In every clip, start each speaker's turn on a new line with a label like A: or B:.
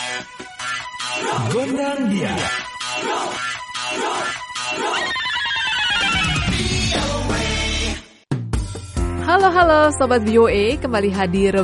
A: Gondang dia.
B: Halo Sobat VOA, kembali hadir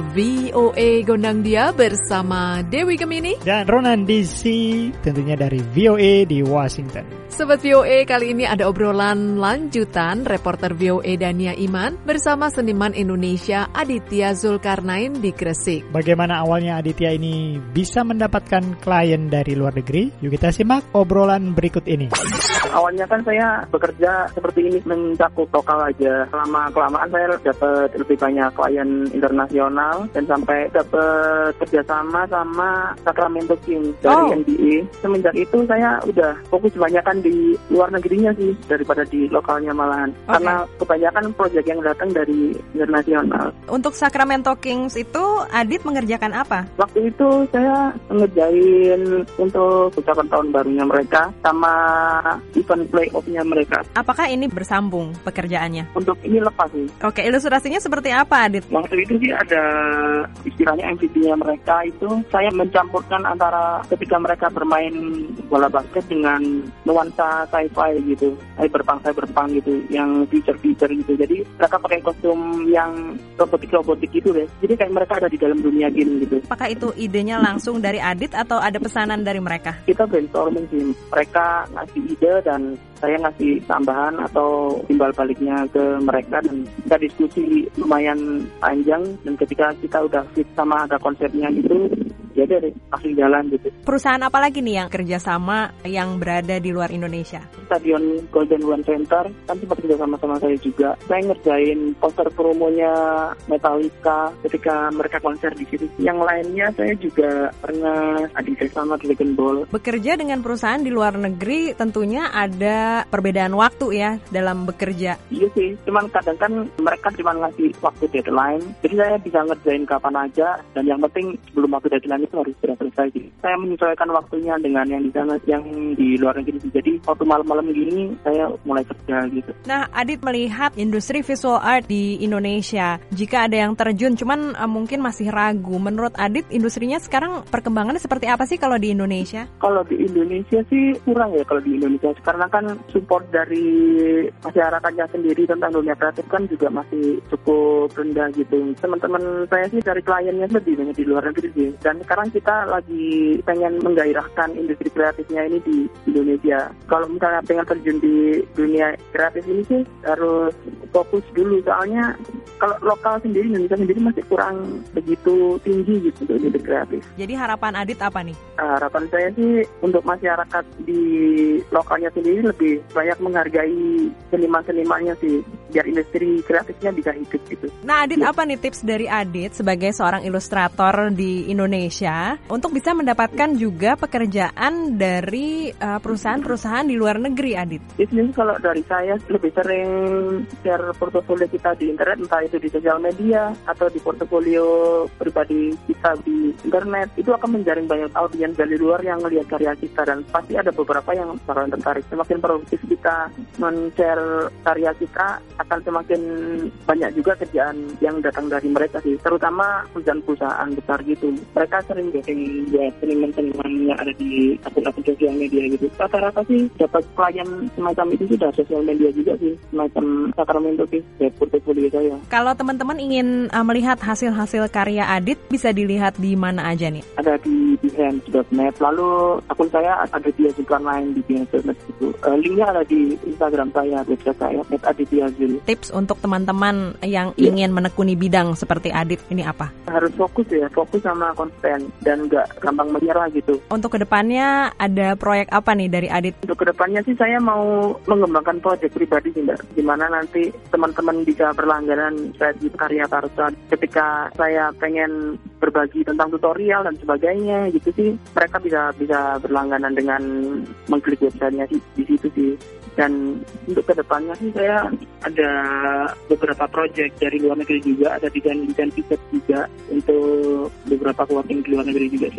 B: VOA Gondang Dia bersama Dewi Gemini
C: dan Ronan DC, tentunya dari VOA di Washington.
B: Sobat VOA, kali ini ada obrolan lanjutan reporter VOA Dania Iman bersama seniman Indonesia Aditya Zulkarnain di Gresik.
C: Bagaimana awalnya Aditya ini bisa mendapatkan klien dari luar negeri? Yuk kita simak obrolan berikut ini.
D: Awalnya kan saya bekerja seperti ini, mencakup lokal aja. Lama-kelamaan saya dapat lebih banyak klien internasional dan sampai dapat kerjasama sama Sacramento Kings dari NBA. Semenjak itu saya udah fokus kebanyakan di luar negerinya sih daripada di lokalnya malahan. Karena kebanyakan proyek yang datang dari internasional.
E: Untuk Sacramento Kings itu Adit mengerjakan apa?
D: Waktu itu saya ngerjain untuk ucapan tahun barunya mereka sama event playoff-nya mereka.
E: Apakah ini bersambung pekerjaannya?
D: Untuk ini lepas sih.
E: Oke, ilustrasinya seperti apa, Adit?
D: Waktu itu sih ada istilahnya MVP-nya mereka itu saya mencampurkan antara ketika mereka bermain bola basket dengan nuansa sci-fi gitu, cyberpunk gitu, yang feature gitu. Jadi mereka pakai kostum yang robotik gitu deh. Jadi kayak mereka ada di dalam dunia game gitu.
E: Apakah itu idenya langsung dari Adit atau ada pesanan dari mereka?
D: Kita brainstorming sih. Mereka ngasih ide dan saya ngasih tambahan atau timbal baliknya ke mereka dan kita diskusi lumayan panjang, dan ketika kita udah fit sama ada konsepnya itu ya deh langsung jalan gitu.
E: Perusahaan apa lagi nih yang kerjasama yang berada di luar Indonesia?
D: Stadion Golden One Center kan sempat kerjasama sama saya juga. Saya ngerjain poster promonya Metallica ketika mereka konser di situ. Yang lainnya saya juga pernah adiknya sama Dragon Ball.
E: Bekerja dengan perusahaan di luar negeri tentunya ada perbedaan waktu ya dalam bekerja.
D: Iya sih, cuman kadang kan mereka cuma ngasih waktu deadline, jadi saya bisa ngerjain kapan aja, dan yang penting sebelum waktu deadline itu harus sudah selesai. Saya menyesuaikan waktunya dengan yang di sana, yang di luar negeri. Jadi waktu malam-malam gini saya mulai kerja gitu.
E: Nah, Adit melihat industri visual art di Indonesia, jika ada yang terjun cuman mungkin masih ragu, menurut Adit industrinya sekarang perkembangannya seperti apa sih kalau di Indonesia?
D: Kalau di Indonesia sih kurang ya kalau di Indonesia, karena kan support dari masyarakatnya sendiri tentang dunia kreatif kan juga masih cukup rendah gitu. Teman-teman saya sih dari kliennya lebih banyak di luar negeri sih. Dan sekarang kita lagi pengen menggairahkan industri kreatifnya ini di Indonesia. Kalau misalnya pengen terjun di dunia kreatif ini sih harus fokus dulu, soalnya kalau lokal sendiri, Indonesia sendiri masih kurang begitu tinggi gitu untuk industri kreatif.
E: Jadi harapan Adit apa nih?
D: Harapan saya sih untuk masyarakat di lokalnya sendiri lebih banyak menghargai seniman-senimannya sih, biar industri kreatifnya bisa hidup gitu.
E: Nah, Adit, apa nih tips dari Adit sebagai seorang ilustrator di Indonesia untuk bisa mendapatkan juga pekerjaan dari perusahaan-perusahaan di luar negeri, Adit?
D: Ini kalau dari saya lebih sering share portofolio kita di internet, entah itu di sosial media atau di portofolio pribadi kita di internet. Itu akan menjaring banyak audiens dari luar yang melihat karya kita, dan pasti ada beberapa yang bakalan tertarik. Semakin produktif kita men-share karya kita, akan semakin banyak juga kerjaan yang datang dari mereka sih, terutama perusahaan besar gitu. Mereka sering bikin buat seniman-seniman yang ada di akun-akun sosial media gitu. Rata-rata sih dapat klien semacam itu sudah sosial media juga sih, semacam Sacramento sih, ya portofolio saya.
E: Kalau teman-teman ingin melihat hasil-hasil karya Adit, bisa dilihat di mana aja nih?
D: Ada di behance.net, lalu akun saya ada di Zulkarnain di behance.net gitu. Linknya ada di Instagram saya, website saya, @adityazul.
E: Tips untuk teman-teman yang ingin menekuni bidang seperti Adit ini apa?
D: Harus fokus sama konten dan nggak gampang menyerah gitu.
E: Untuk kedepannya ada proyek apa nih dari Adit?
D: Untuk kedepannya sih saya mau mengembangkan proyek pribadi sih Mbak, dimana nanti teman-teman bisa berlangganan di karya Tarsa. Ketika saya pengen berbagi tentang tutorial dan sebagainya gitu sih, mereka bisa berlangganan dengan mengklik websitenya di situ sih. Dan untuk kedepannya sih saya ada beberapa proyek dari luar negeri juga, ada desain feature juga untuk beberapa working di luar negeri juga sih.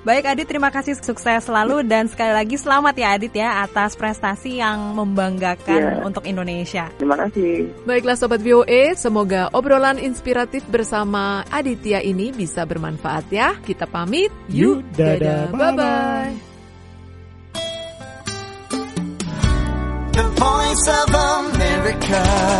E: Baik Adit, terima kasih, sukses selalu dan sekali lagi selamat ya Adit ya atas prestasi yang membanggakan untuk Indonesia.
D: Terima kasih.
B: Baiklah Sobat VOA, semoga obrolan inspiratif bersama Aditya ini bisa bermanfaat ya. Kita pamit.
C: Yuk, dadah,
B: bye-bye.
A: The Voice of America.